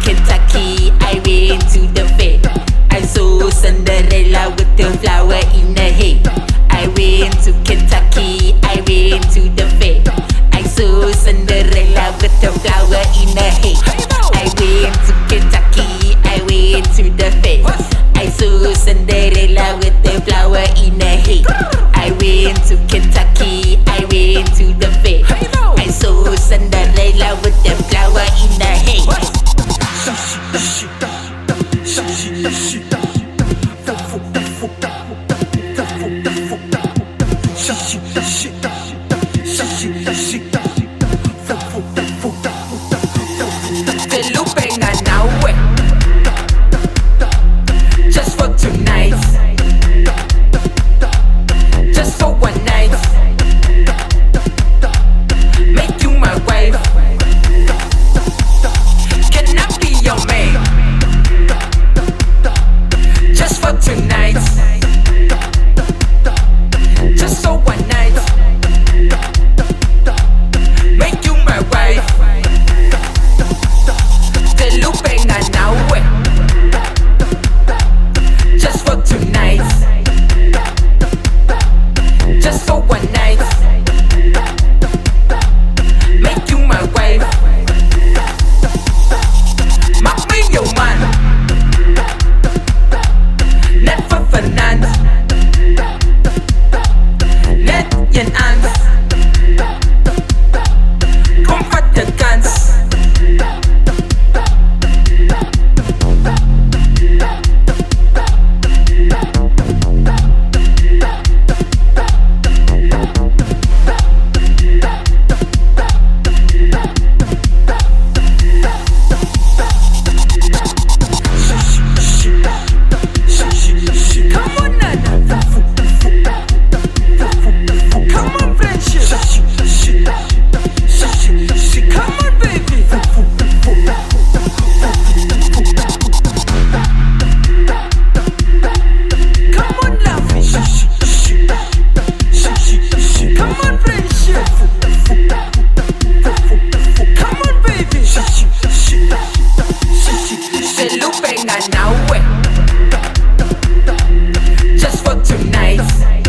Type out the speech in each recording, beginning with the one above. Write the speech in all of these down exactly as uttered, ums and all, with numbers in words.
Kentucky, I went to the fair. I saw Cinderella with the flower in her hair. I went to Kentucky, I went to the fair. I saw Cinderella with the flower in her hair. I went to Kentucky, I went to the fair. I saw Cinderella with the flower in her hair. I went to Kentucky, I went to the fair. I saw Cinderella with the flower in her hair. Just for tonight, just for one night, make you my wife. Can I be your man? Just for tonight, just for one night, make you my wife. The loop ain't a now. Just for tonight, just for one night, make you my wife. Mag me jou man, net vir vanaand, net een aand. Kom vat de kans. Just for tonight,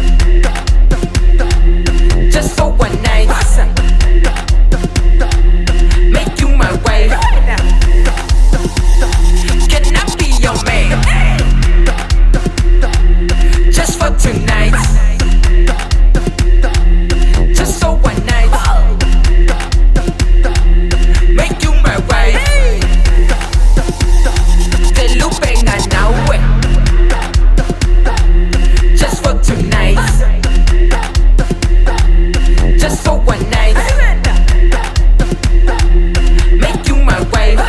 just for one night, make you my wife. Can I be your man? Just for tonight, just for one night, make you my wife. The loop ain't a now. Just for tonight, just for one night, make you my wife.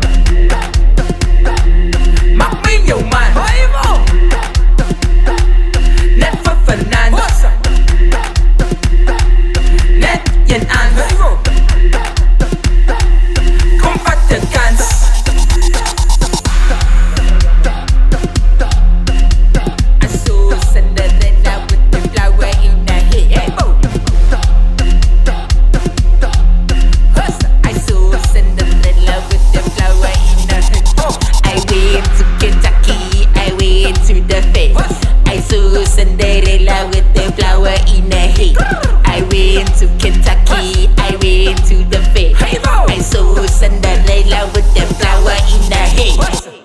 Mag me jou man, net vir vanaand, net een aand. Kom vat de kans. Cinderella with the flower in her hair. I went to Kentucky, I went to the fair. I saw Cinderella with the flower in her hair.